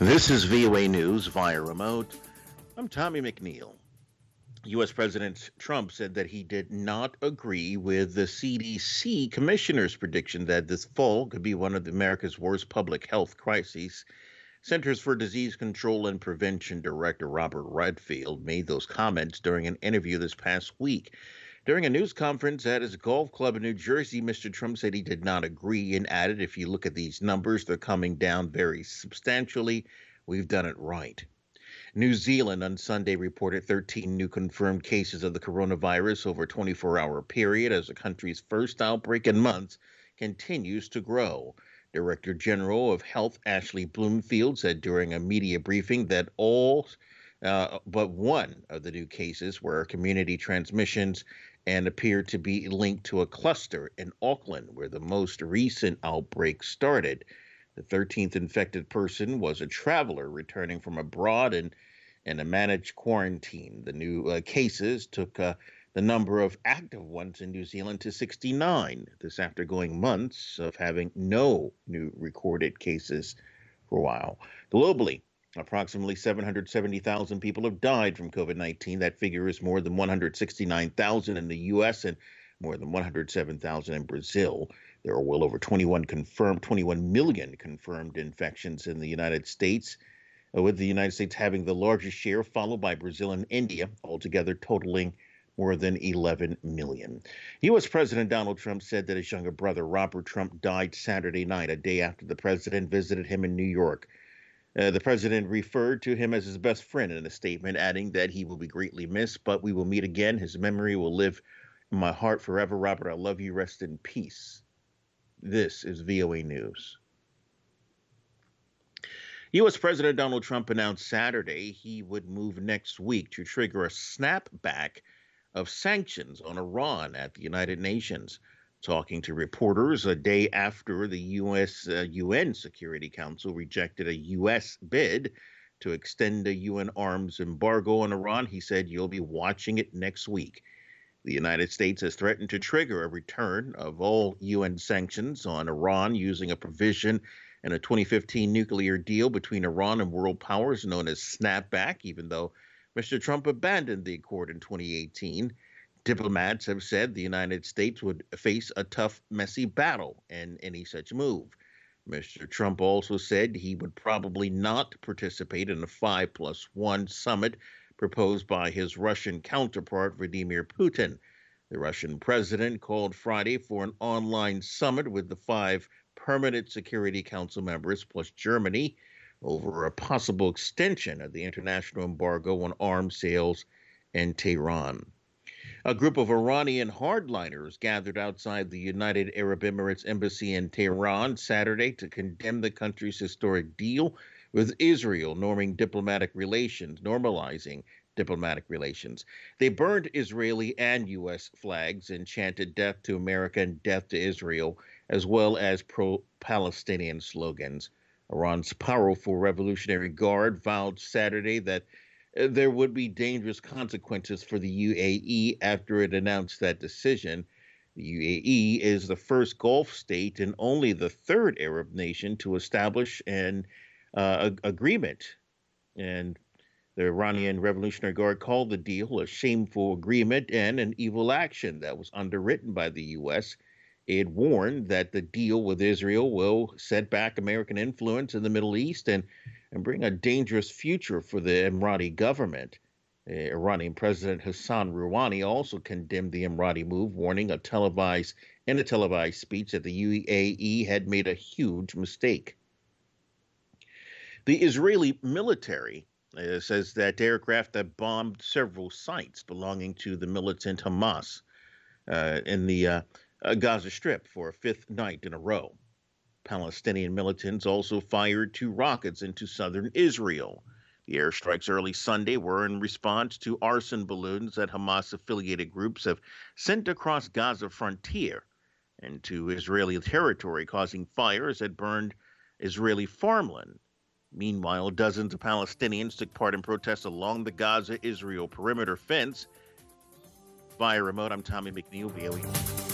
This is VOA News via remote. I'm Tommy McNeil. U.S. President Trump said that he did not agree with the CDC commissioner's prediction that this fall could be one of America's worst public health crises. Centers for Disease Control and Prevention Director Robert Redfield made those comments during an interview this past week. During a news conference at his golf club in New Jersey, Mr. Trump said he did not agree and added, if you look at these numbers, they're coming down very substantially. We've done it right. New Zealand on Sunday reported 13 new confirmed cases of the coronavirus over a 24-hour period as the country's first outbreak in months continues to grow. Director General of Health Ashley Bloomfield said during a media briefing that all but one of the new cases were community transmissions and appeared to be linked to a cluster in Auckland, where the most recent outbreak started. The 13th infected person was a traveler returning from abroad and in a managed quarantine. The new cases took the number of active ones in New Zealand to 69. This after going months of having no new recorded cases for a while. Globally, approximately 770,000 people have died from COVID-19. That figure is more than 169,000 in the U.S. and more than 107,000 in Brazil. There are well over 21 million confirmed infections in the United States, with the United States having the largest share, followed by Brazil and India, altogether totaling more than 11 million. U.S. President Donald Trump said that his younger brother, Robert Trump, died Saturday night, a day after the president visited him in New York. The president referred to him as his best friend in a statement, adding that he will be greatly missed, but we will meet again. His memory will live in my heart forever. Robert, I love you. Rest in peace. This is VOA News. U.S. President Donald Trump announced Saturday he would move next week to trigger a snapback of sanctions on Iran at the United Nations. Talking to reporters a day after the UN Security Council rejected a U.S. bid to extend a UN arms embargo on Iran, he said, "You'll be watching it next week." The United States has threatened to trigger a return of all UN sanctions on Iran using a provision in a 2015 nuclear deal between Iran and world powers known as snapback, even though Mr. Trump abandoned the accord in 2018. Diplomats have said the United States would face a tough, messy battle in any such move. Mr. Trump also said he would probably not participate in a 5+1 summit proposed by his Russian counterpart, Vladimir Putin. The Russian president called Friday for an online summit with the 5 permanent Security Council members plus Germany over a possible extension of the international embargo on arms sales in Tehran. A group of Iranian hardliners gathered outside the United Arab Emirates embassy in Tehran Saturday to condemn the country's historic deal with Israel, normalizing diplomatic relations. They burned Israeli and U.S. flags and chanted "Death to America" and "Death to Israel," as well as pro-Palestinian slogans. Iran's powerful Revolutionary Guard vowed Saturday that there would be dangerous consequences for the UAE after it announced that decision. The UAE is the first Gulf state and only the third Arab nation to establish an agreement. And the Iranian Revolutionary Guard called the deal a shameful agreement and an evil action that was underwritten by the U.S. It warned that the deal with Israel will set back American influence in the Middle East and bring a dangerous future for the Emirati government. Iranian President Hassan Rouhani also condemned the Emirati move, warning in a televised speech that the UAE had made a huge mistake. The Israeli military says that aircraft have bombed several sites belonging to the militant Hamas in the Gaza Strip for a 5th night in a row. Palestinian militants also fired 2 rockets into southern Israel. The airstrikes early Sunday were in response to arson balloons that Hamas-affiliated groups have sent across Gaza frontier into Israeli territory, causing fires that burned Israeli farmland. Meanwhile, dozens of Palestinians took part in protests along the Gaza-Israel perimeter fence. Via remote, I'm Tommy McNeil, VOA.